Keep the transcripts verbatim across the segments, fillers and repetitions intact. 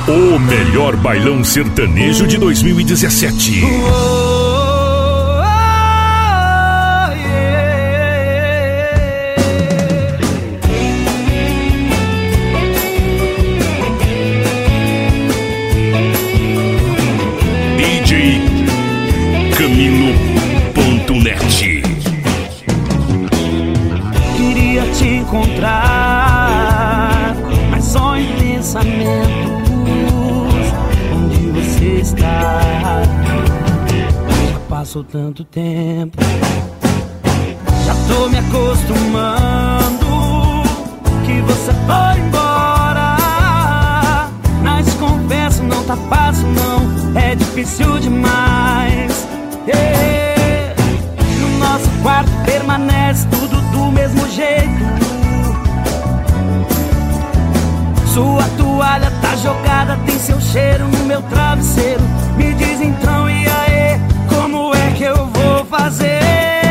O melhor bailão sertanejo de dois mil e dezessete. D J Camilo ponto net. Queria te encontrar, mas só em pensamentos. Onde você está? Já passou tanto tempo, já tô me acostumando que você foi embora. Mas confesso, não tá fácil não, é difícil demais. Yeah. No nosso quarto permanece tudo do mesmo jeito. Sua toalha tá jogada, tem seu cheiro no meu travesseiro. Me diz então, e aí, como é que eu vou fazer?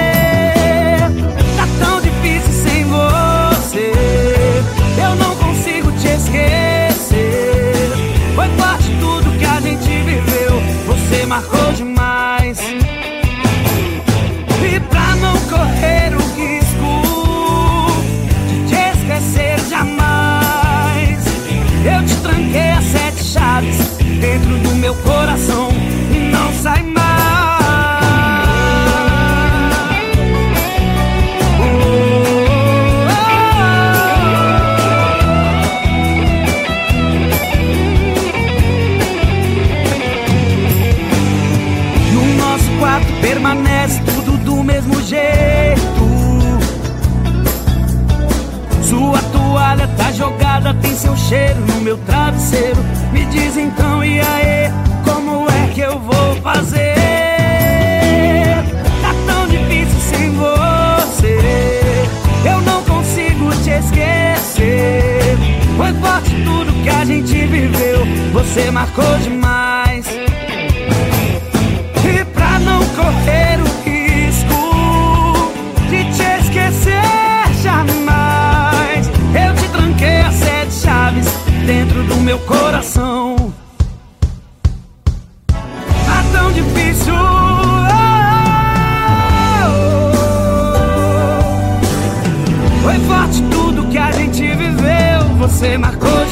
Tá tão difícil sem você, eu não consigo te esquecer. Foi forte tudo que a gente viveu, você marcou demais. E pra não correr o risco de te esquecer jamais, eu te tranquei as sete chaves dentro do meu coração e não sai mais. Oh, oh, oh. No nosso quarto permanece tudo do mesmo jeito. Sua toalha tá jogada, tem seu cheiro no meu travesseiro. Me diz então, e aí, como é que eu vou fazer? Tá tão difícil sem você, eu não consigo te esquecer. Foi forte tudo que a gente viveu, você marcou demais. E pra não correr o risco de te esquecer jamais, eu te tranquei as sete chaves dentro do meu coração. Tá tão difícil. Oh, oh, oh. Foi forte tudo que a gente viveu, você marcou